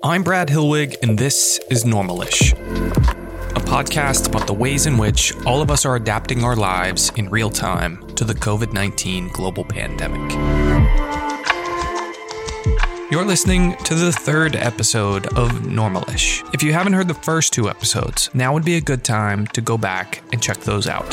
I'm Brad Hilwig, and this is Normalish, a podcast about the ways in which all of us are adapting our lives in real time to the COVID-19 global pandemic. You're listening to the third episode of Normalish. If you haven't heard the first two episodes, now would be a good time to go back and check those out.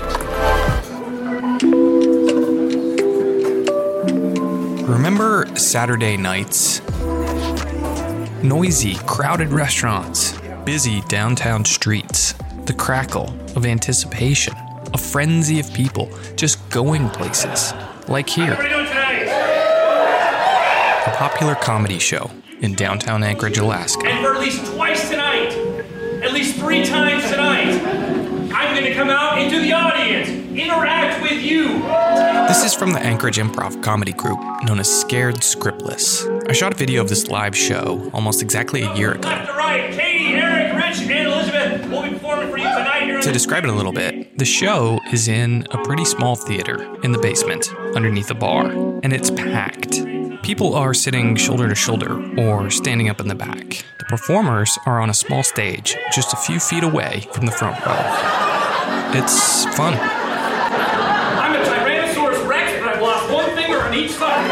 Remember Saturday nights? Noisy, crowded restaurants, busy downtown streets, the crackle of anticipation, a frenzy of people just going places, like here. A popular comedy show in downtown Anchorage, Alaska. And for at least twice tonight, at least 3 times tonight, I'm going to come out into the audience, interact with you. This is from the Anchorage improv comedy group known as Scared Scriptless. I shot a video of this live show almost exactly a year ago. Left to right, Katie, Eric, Rich, and Elizabeth will be performing for you tonight. To describe it a little bit, the show is in a pretty small theater in the basement underneath a bar, and it's packed. People are sitting shoulder to shoulder or standing up in the back. The performers are on a small stage just a few feet away from the front row. It's fun. I'm a Tyrannosaurus Rex, but I've lost one finger on each side.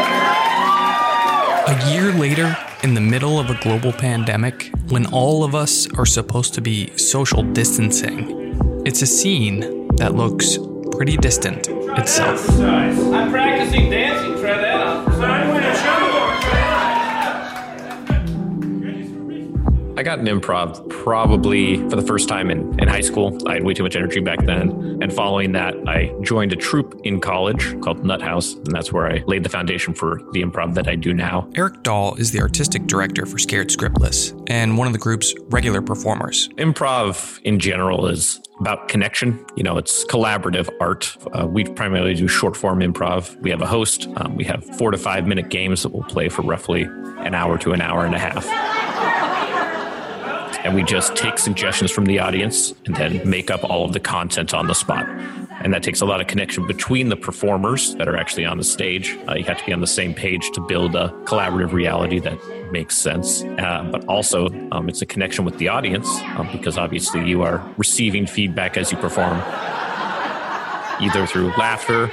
A year later, in the middle of a global pandemic, when all of us are supposed to be social distancing, it's a scene that looks pretty distant itself. I'm practicing dancing. Try that out. I got an improv probably for the first time in high school. I had way too much energy back then. And following that, I joined a troupe in college called Nut House. And that's where I laid the foundation for the improv that I do now. Eric Dahl is the artistic director for Scared Scriptless and one of the group's regular performers. Improv in general is about connection. You know, it's collaborative art. We primarily do short form improv. We have a host. We have 4 to 5 minute games that we'll play for roughly an hour to an hour and a half. And we just take suggestions from the audience and then make up all of the content on the spot. And that takes a lot of connection between the performers that are actually on the stage. You have to be on the same page to build a collaborative reality that makes sense. But also, it's a connection with the audience because obviously you are receiving feedback as you perform, either through laughter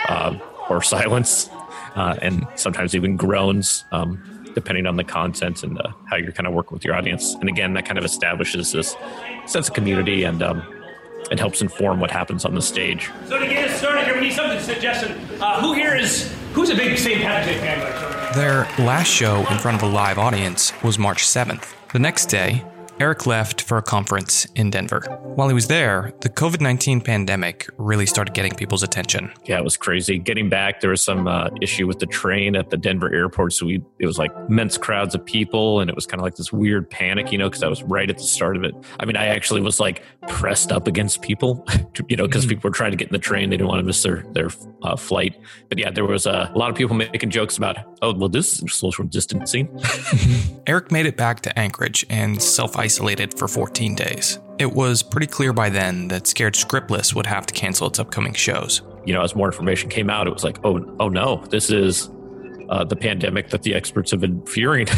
or silence, and sometimes even groans, depending on the content and how you're kind of working with your audience. And again, that kind of establishes this sense of community and it helps inform what happens on the stage. So to get us started here, we need something suggestion. Who's a big St. Patrick's Day fan? Their last show in front of a live audience was March 7th. The next day, Eric left for a conference in Denver. While he was there, the COVID-19 pandemic really started getting people's attention. Yeah, it was crazy. Getting back, there was some issue with the train at the Denver airport. So it was like immense crowds of people. And it was kind of like this weird panic, because I was right at the start of it. I mean, I actually was like pressed up against people, because people were trying to get in the train. They didn't want to miss their flight. But yeah, there was a lot of people making jokes about, this is social distancing. Eric made it back to Anchorage and self-isolated for 14 days. It was pretty clear by then that Scared Scriptless would have to cancel its upcoming shows. As more information came out, it was like, oh no, this is the pandemic that the experts have been fearing.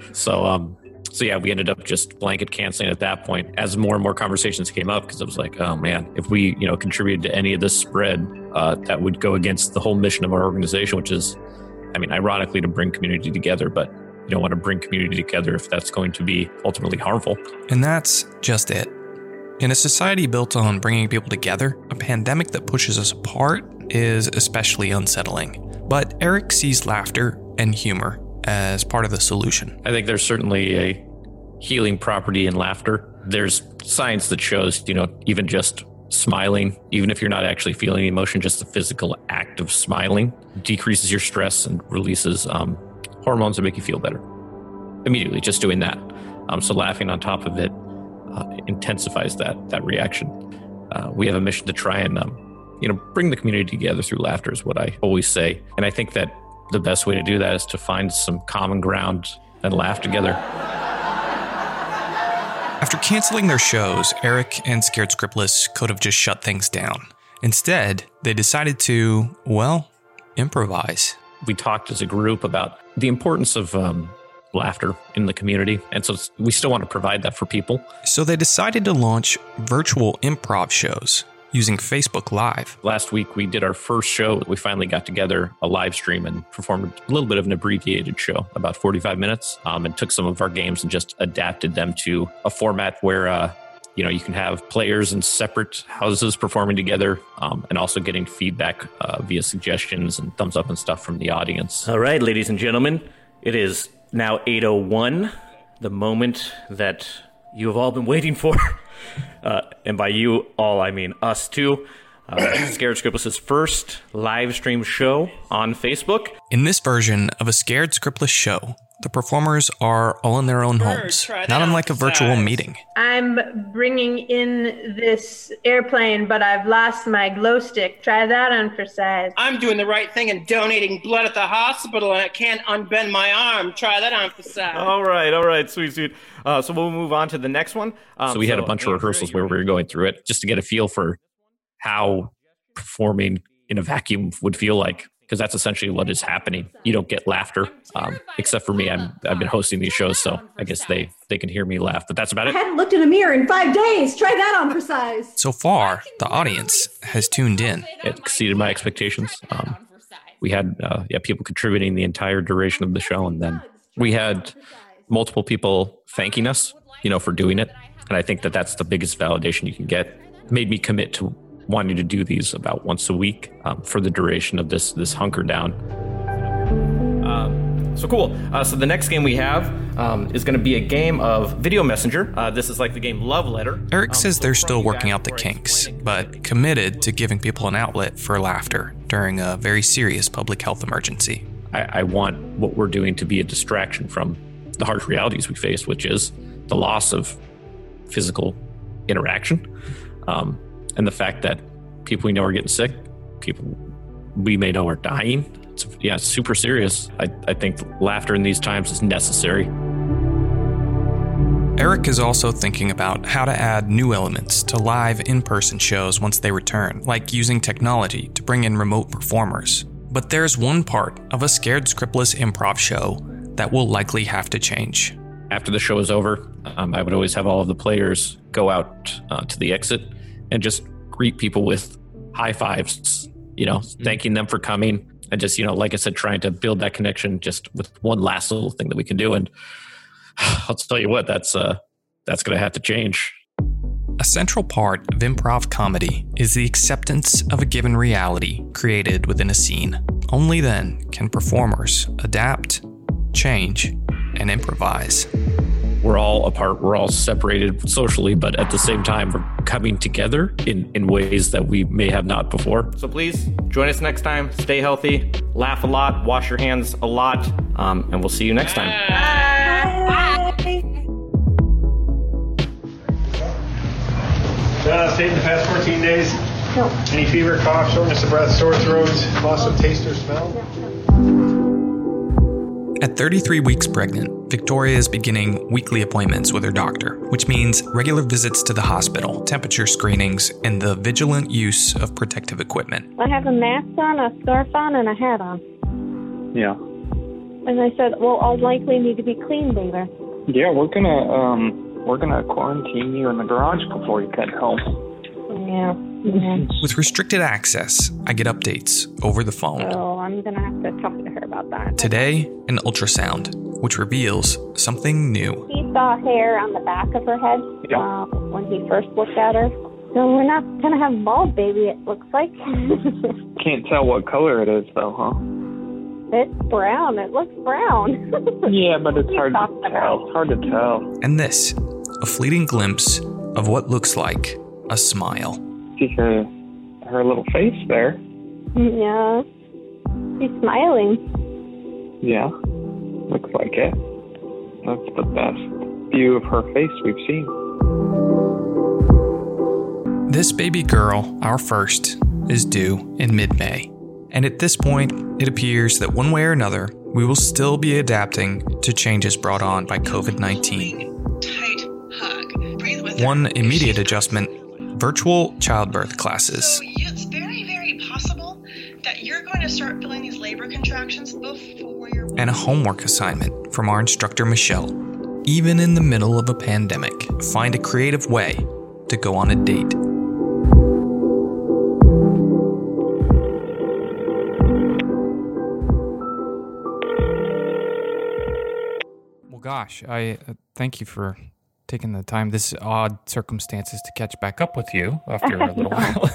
So yeah, we ended up just blanket canceling at that point as more and more conversations came up, because it was like, oh man, if we, contributed to any of this spread, that would go against the whole mission of our organization, which is, ironically, to bring community together, but you don't want to bring community together if that's going to be ultimately harmful. And that's just it. In a society built on bringing people together, a pandemic that pushes us apart is especially unsettling. But Eric sees laughter and humor as part of the solution. I think there's certainly a healing property in laughter. There's science that shows, even just smiling, even if you're not actually feeling emotion, just the physical act of smiling decreases your stress and releases hormones that make you feel better immediately, just doing that. So laughing on top of it intensifies that reaction. We have a mission to try and bring the community together through laughter is what I always say. And I think that the best way to do that is to find some common ground and laugh together. After canceling their shows, Eric and Scared Scriptless could have just shut things down. Instead, they decided to, improvise. We talked as a group about the importance of laughter in the community. And so we still want to provide that for people. So they decided to launch virtual improv shows using Facebook Live. Last week, we did our first show. We finally got together a live stream and performed a little bit of an abbreviated show, about 45 minutes, and took some of our games and just adapted them to a format where you can have players in separate houses performing together, and also getting feedback via suggestions and thumbs up and stuff from the audience. All right, ladies and gentlemen, it is now 8:01, the moment that you have all been waiting for. And by you all, I mean us too. Scared Scriptless's first live stream show on Facebook. In this version of a Scared Scriptless show, the performers are all in their own homes, not unlike a virtual meeting. I'm bringing in this airplane, but I've lost my glow stick. Try that on for size. I'm doing the right thing and donating blood at the hospital, and I can't unbend my arm. Try that on for size. All right, sweet. So we'll move on to the next one. So we had a bunch of rehearsals where we were going through it just to get a feel for how performing in a vacuum would feel like. Because that's essentially what is happening. You don't get laughter, except for me. I've been hosting these shows, so I guess they can hear me laugh. But that's about it. I hadn't looked in a mirror in 5 days. Try that on for size. So far, the audience has tuned in. It exceeded my expectations. We had people contributing the entire duration of the show, and then we had multiple people thanking us, for doing it. And I think that's the biggest validation you can get. It made me commit to wanting to do these about once a week for the duration of this hunker down. So cool. So the next game we have is going to be a game of Video Messenger. This is like the game Love Letter. Eric says they're still working out the kinks, but committed to giving people an outlet for laughter during a very serious public health emergency. I want what we're doing to be a distraction from the harsh realities we face, which is the loss of physical interaction. And the fact that people we know are getting sick, people we may know are dying. It's super serious. I think laughter in these times is necessary. Eric is also thinking about how to add new elements to live in-person shows once they return, like using technology to bring in remote performers. But there's one part of a Scared Scriptless improv show that will likely have to change. After the show is over, I would always have all of the players go out to the exit and just greet people with high fives, thanking them for coming. And just, like I said, trying to build that connection just with one last little thing that we can do. And I'll tell you what, that's going to have to change. A central part of improv comedy is the acceptance of a given reality created within a scene. Only then can performers adapt, change, and improvise. We're all apart, we're all separated socially, but at the same time, we're coming together in ways that we may have not before. So please join us next time. Stay healthy, laugh a lot, wash your hands a lot, and we'll see you next time. Bye. Stayed in the past 14 days? No. Any fever, cough, shortness of breath, sore throat, loss of taste or smell? At 33 weeks pregnant, Victoria is beginning weekly appointments with her doctor, which means regular visits to the hospital, temperature screenings, and the vigilant use of protective equipment. I have a mask on, a scarf on, and a hat on. Yeah. And I said, well, I'll likely need to be clean later. Yeah, we're gonna quarantine you in the garage before you get home. Yeah. With restricted access, I get updates over the phone. So I'm going to have to talk to her about that. Today, an ultrasound, which reveals something new. He saw hair on the back of her head when he first looked at her. So we're not going to have a bald baby, it looks like. Can't tell what color it is, though, huh? It's brown. It looks brown. Yeah, but it's hard to tell. It's hard to tell. And this, a fleeting glimpse of what looks like a smile. See her little face there. Yeah. She's smiling. Yeah, looks like it. That's the best view of her face we've seen. This baby girl, our first, is due in mid-May. And at this point, it appears that one way or another, we will still be adapting to changes brought on by COVID-19. Tight hug. Breathe with her. One immediate adjustment, virtual childbirth classes. So it's very, very possible that you're going to to start feeling these labor contractions before you're... And a homework assignment from our instructor, Michelle. Even in the middle of a pandemic, find a creative way to go on a date. Well, gosh, I thank you for taking the time, this odd circumstances, to catch back up with you after a little while.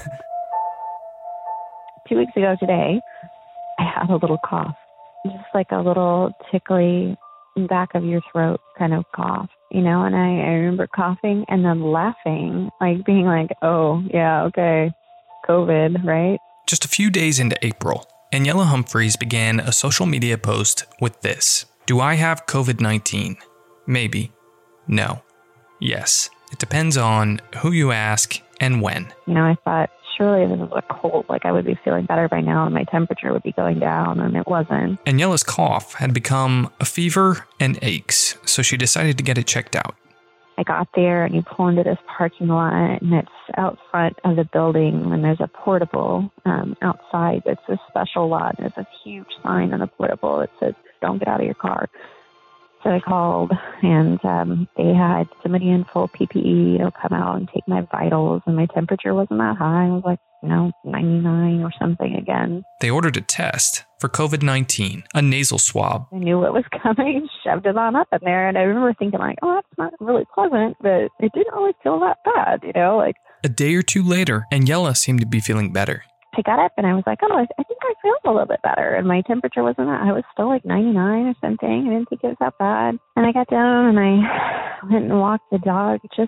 2 weeks ago today, I had a little cough, just like a little tickly back of your throat kind of cough, and I remember coughing and then laughing, like being like, oh, yeah, okay, COVID, right? Just a few days into April, Aniela Humphreys began a social media post with this: "Do I have COVID-19? Maybe. No. Yes. It depends on who you ask and when." I thought, surely this is a cold, like I would be feeling better by now and my temperature would be going down, and it wasn't. Aniela's cough had become a fever and aches, so she decided to get it checked out. I got there and you pull into this parking lot and it's out front of the building and there's a portable outside. It's a special lot and there's a huge sign on the portable that says, "Don't get out of your car." So I called and they had somebody in full PPE, come out and take my vitals, and my temperature wasn't that high. I was like, 99 or something again. They ordered a test for COVID-19, a nasal swab. I knew what was coming, shoved it on up in there, and I remember thinking like, oh, that's not really pleasant, but it didn't really feel that bad, A day or two later, Aniela seemed to be feeling better. I got up and I was like, oh, I think I feel a little bit better. And my temperature wasn't that, I was still like 99 or something. I didn't think it was that bad. And I got down and I went and walked the dog just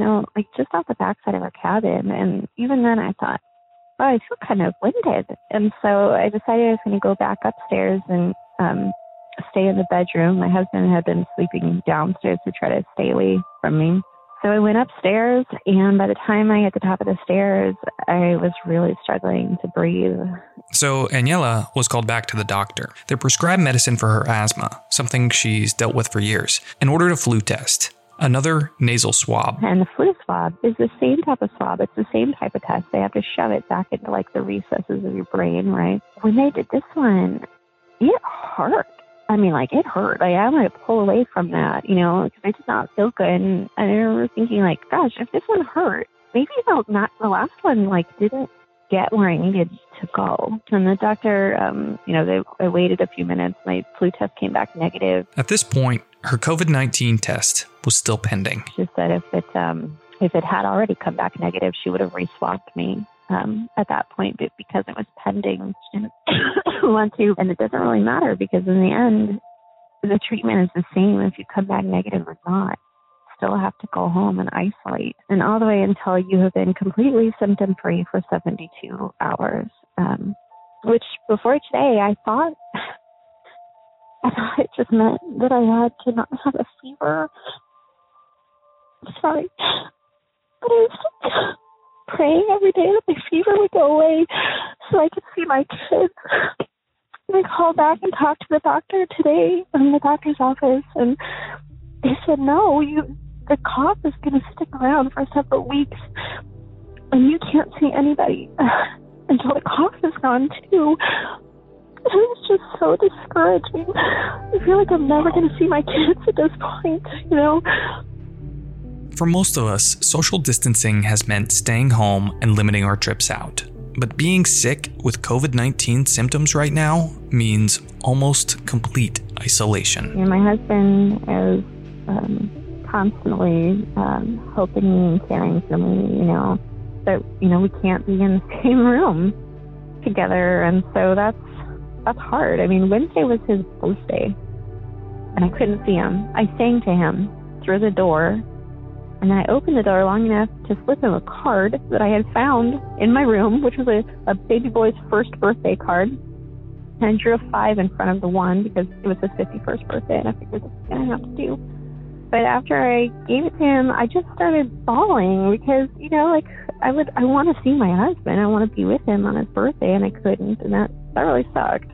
off the backside of our cabin. And even then I thought, oh, I feel kind of winded. And so I decided I was going to go back upstairs and stay in the bedroom. My husband had been sleeping downstairs to try to stay away from me. So I went upstairs, and by the time I hit the top of the stairs, I was really struggling to breathe. So Aniela was called back to the doctor. They prescribed medicine for her asthma, something she's dealt with for years, and ordered a flu test, another nasal swab. And the flu swab is the same type of swab. It's the same type of test. They have to shove it back into like the recesses of your brain, right? When they did this one, it hurt. It hurt. I wanted to pull away from that, because I did not feel good. And I remember thinking, gosh, if this one hurt, maybe the last one, didn't get where I needed to go. And the doctor, I waited a few minutes. My flu test came back negative. At this point, her COVID-19 test was still pending. She said if it had already come back negative, she would have re-swabbed me. At that point, but because it was pending, she didn't want to. And it doesn't really matter because in the end, the treatment is the same if you come back negative or not. Still have to go home and isolate. And all the way until you have been completely symptom-free for 72 hours. Which before today, I thought it just meant that I had to not have a fever. Sorry. But I was praying every day that my fever would go away so I could see my kids. And I called back and talked to the doctor today in the doctor's office, and they said, no, the cough is going to stick around for several weeks, and you can't see anybody until the cough is gone, too. It was just so discouraging. I feel like I'm never going to see my kids at this point, For most of us, social distancing has meant staying home and limiting our trips out. But being sick with COVID-19 symptoms right now means almost complete isolation. My husband is constantly helping me and caring for me, that, we can't be in the same room together. And so that's hard. Wednesday was his birthday, and I couldn't see him. I sang to him through the door. And I opened the door long enough to slip him a card that I had found in my room, which was a baby boy's first birthday card. And I drew a 5 in front of the 1 because it was his 51st birthday, and I figured this was going to have to do. But after I gave it to him, I just started bawling because, I want to see my husband. I want to be with him on his birthday, and I couldn't, and that really sucked.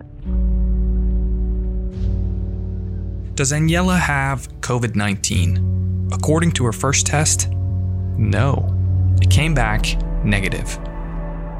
Does Aniela have COVID-19? According to her first test, no. It came back negative.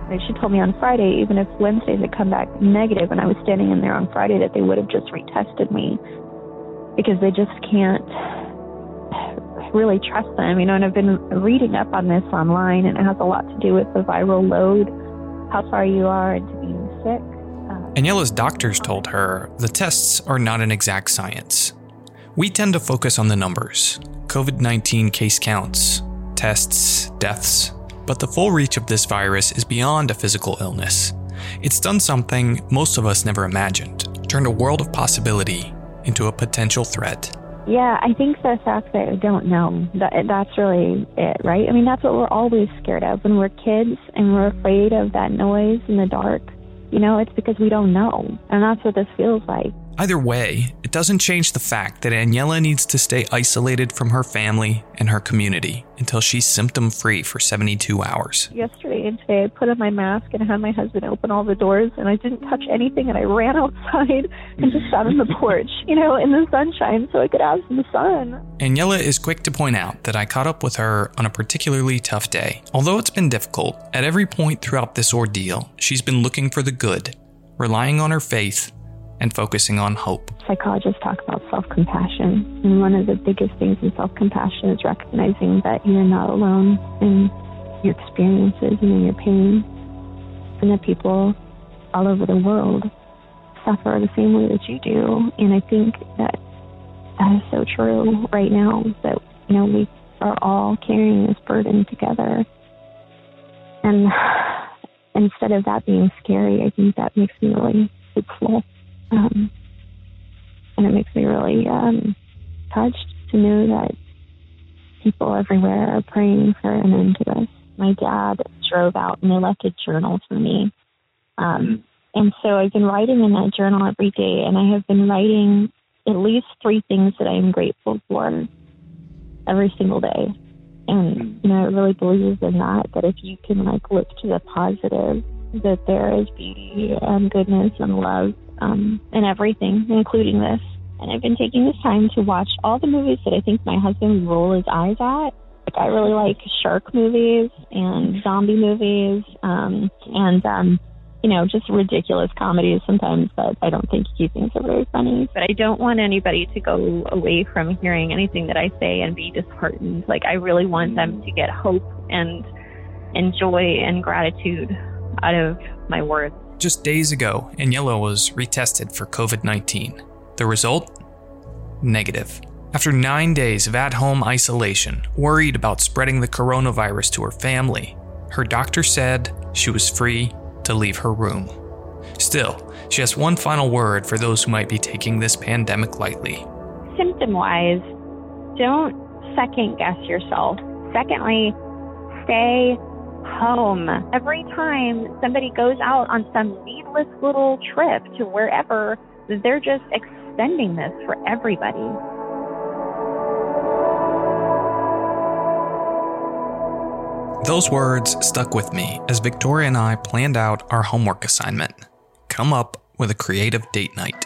And she told me on Friday, even if Wednesdays had come back negative and I was standing in there on Friday, that they would have just retested me because they just can't really trust them, and I've been reading up on this online, and it has a lot to do with the viral load, how far you are into being sick. Aniela's doctors told her the tests are not an exact science. We tend to focus on the numbers, COVID-19 case counts, tests, deaths, but the full reach of this virus is beyond a physical illness. It's done something most of us never imagined, turned a world of possibility into a potential threat. Yeah, I think the fact that I don't know, that's really it, right? That's what we're always scared of when we're kids and we're afraid of that noise in the dark. It's because we don't know, and that's what this feels like. Either way, it doesn't change the fact that Aniela needs to stay isolated from her family and her community until she's symptom-free for 72 hours. Yesterday and today, I put on my mask and I had my husband open all the doors, and I didn't touch anything, and I ran outside and just sat on the porch, in the sunshine so I could have some sun. Aniela is quick to point out that I caught up with her on a particularly tough day. Although it's been difficult, at every point throughout this ordeal, she's been looking for the good, relying on her faith, and focusing on hope. Psychologists talk about self-compassion, and one of the biggest things in self-compassion is recognizing that you're not alone in your experiences and in your pain, and that people all over the world suffer the same way that you do. And I think that is so true right now, that we are all carrying this burden together. And instead of that being scary, I think that makes me really hopeful. And it makes me really touched to know that people everywhere are praying for an end to this. My dad drove out and they left a journal for me. And so I've been writing in that journal every day, and I have been writing at least 3 things that I am grateful for every single day. And, I really believe in that if you can look to the positive, that there is beauty and goodness and love in everything, including this. And I've been taking this time to watch all the movies that I think my husband would roll his eyes at. I really like shark movies and zombie movies, and just ridiculous comedies sometimes that I don't think he thinks are very funny. But I don't want anybody to go away from hearing anything that I say and be disheartened. I really want them to get hope and joy and gratitude out of my words. Just days ago, Aniela was retested for COVID-19. The result? Negative. After 9 days of at-home isolation, worried about spreading the coronavirus to her family, her doctor said she was free to leave her room. Still, she has one final word for those who might be taking this pandemic lightly. Symptom-wise, don't second-guess yourself. Secondly, stay home. Every time somebody goes out on some needless little trip to wherever, they're just extending this for everybody. Those words stuck with me as Victoria and I planned out our homework assignment. Come up with a creative date night.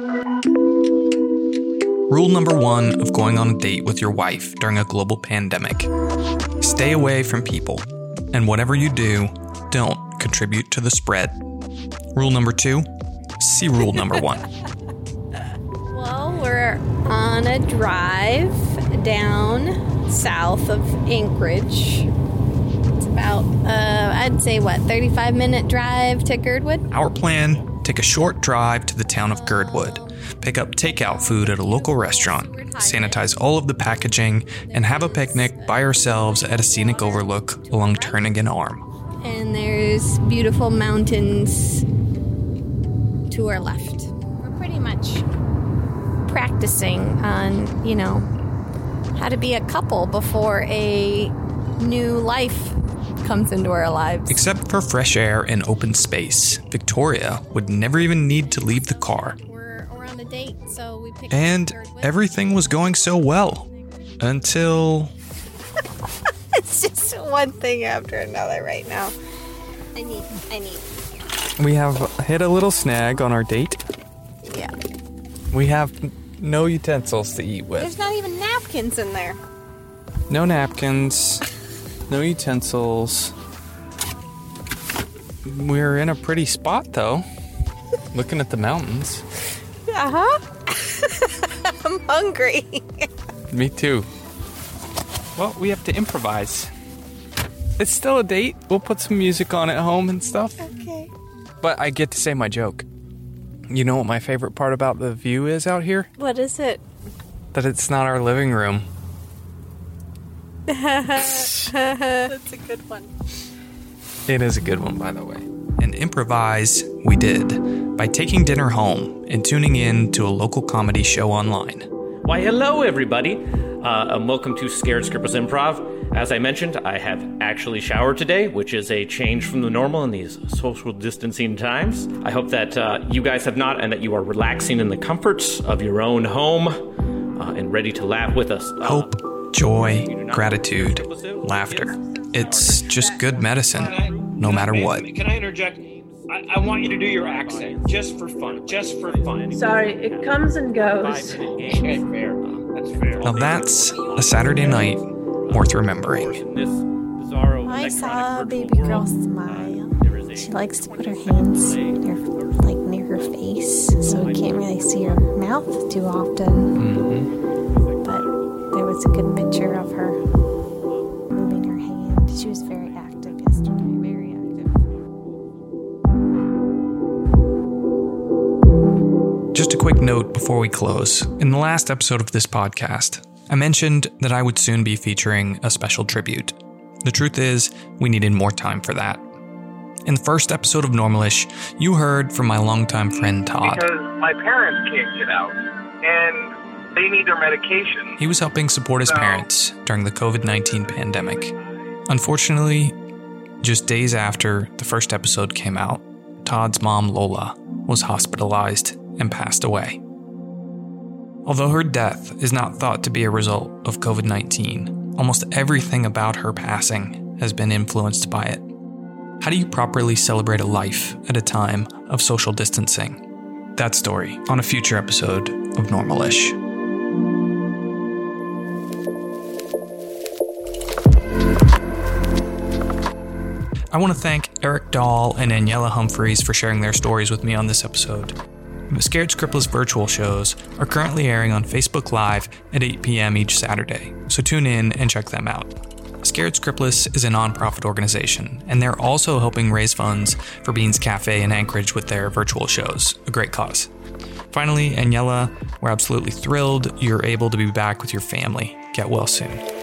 Rule number 1 of going on a date with your wife during a global pandemic: stay away from people. And whatever you do, don't contribute to the spread. Rule number 2, see rule number 1. Well, we're on a drive down south of Anchorage. It's about, I'd say, 35-minute drive to Girdwood? Our plan, take a short drive to the town of Girdwood, pick up takeout food at a local restaurant, sanitize all of the packaging, and have a picnic by ourselves at a scenic overlook along Turnagain Arm. And there's beautiful mountains to our left. We're pretty much practicing on, how to be a couple before a new life comes into our lives. Except for fresh air and open space, Victoria would never even need to leave the car. We're on a date, so we picked And everything was going so well. Until... It's just one thing after another right now. I need. We have hit a little snag on our date. Yeah. We have no utensils to eat with. There's not even napkins in there. No napkins. No utensils. We're in a pretty spot, though. Looking at the mountains. I'm hungry. Me too. Well, we have to improvise. It's still a date. We'll put some music on at home and stuff. Okay. But I get to say my joke. You know what my favorite part about the view is out here? What is it? That it's not our living room. That's a good one. It is a good one, by the way. And improvise we did by taking dinner home and tuning in to a local comedy show online. Why, hello, everybody. Welcome to Scared Scriptless Improv. As I mentioned, I have actually showered today, which is a change from the normal in these social distancing times. I hope that you guys have not, and that you are relaxing in the comforts of your own home and ready to laugh with us. Hope, joy, gratitude, laughter. It's just good medicine, no matter what. Can I interject? I want you to do your accent, just for fun, Sorry, it comes and goes. Okay, fair. That's fair. Now that's a Saturday night worth remembering. I saw a baby girl smile. She likes to put her hands near her face, so we can't really see her mouth too often. But there was a good picture of her moving her hand. She was very active yesterday, very active. Just a quick note before we close. In the last episode of this podcast, I mentioned that I would soon be featuring a special tribute. The truth is, we needed more time for that. In the first episode of Normalish, you heard from my longtime friend Todd. Because my parents can't get out, and they need their medication. He was helping support his parents during the COVID-19 pandemic. Unfortunately, just days after the first episode came out, Todd's mom, Lola, was hospitalized and passed away. Although her death is not thought to be a result of COVID-19, almost everything about her passing has been influenced by it. How do you properly celebrate a life at a time of social distancing? That story on a future episode of Normalish. I want to thank Eric Dahl and Daniela Humphreys for sharing their stories with me on this episode. The Scared Scriptless virtual shows are currently airing on Facebook Live at 8 p.m. each Saturday, so tune in and check them out. Scared Scriptless is a nonprofit organization, and they're also helping raise funds for Beans Cafe in Anchorage with their virtual shows, a great cause. Finally, Daniela, we're absolutely thrilled you're able to be back with your family. Get well soon.